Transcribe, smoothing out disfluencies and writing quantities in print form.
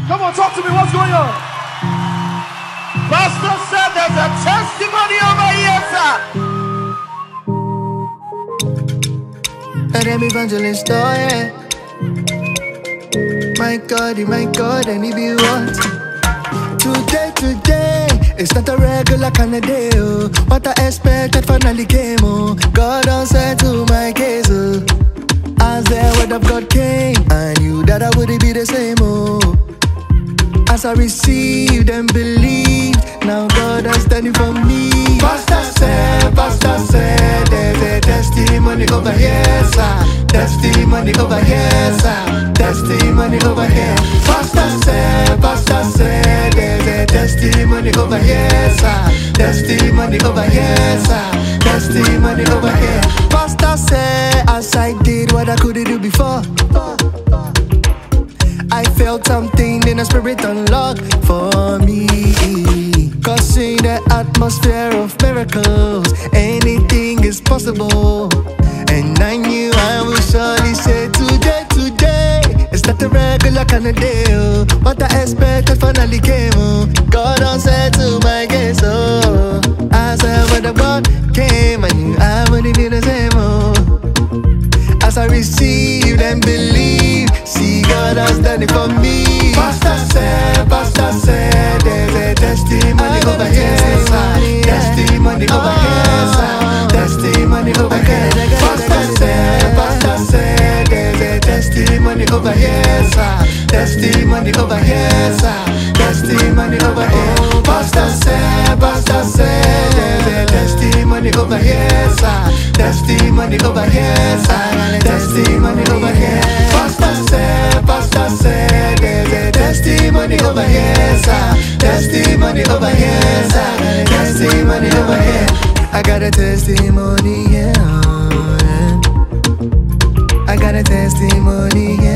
Come on, talk to me. What's going on? Pastor said there's a testimony over here, sir. And I'm evangelist, oh yeah. My God, and if you want today, it's not a regular kind of day, oh. What I expected finally came, oh. God answered to my case, oh. As the word of God came, I knew that I wouldn't be the same, oh. As I received and believed, now God has done it for me. Pastor said, there's a testimony over here, sir. Testimony over here, sir. Testimony over here. Pastor said, there's a testimony over here, sir. Testimony over here, sir. Testimony over here. Pastor said, as I did what I couldn't do before, I felt something in the spirit unlocked for me, causing the atmosphere of miracles. Anything is possible, and I knew I would surely say today, it's not a regular kind of day, oh. What I expected finally came, oh. God answered to my case, oh. As the word of God came, I knew I wouldn't be the same, oh. As I received and believed, see God has done it for me. Pastor said, there's a testimony over here, sir. Testimony over here, sir. Testimony over here. Pastor said, there's a testimony over here, sir. Testimony over here, sir. Testimony over here. Pastor said, there's a testimony over here, sir. Testimony over here, sir. Testimony over here. Pastor said, there's a testimony over here, sir. Testimony over here, sir. Testimony over here. I got a testimony, yeah. I got a testimony, yeah.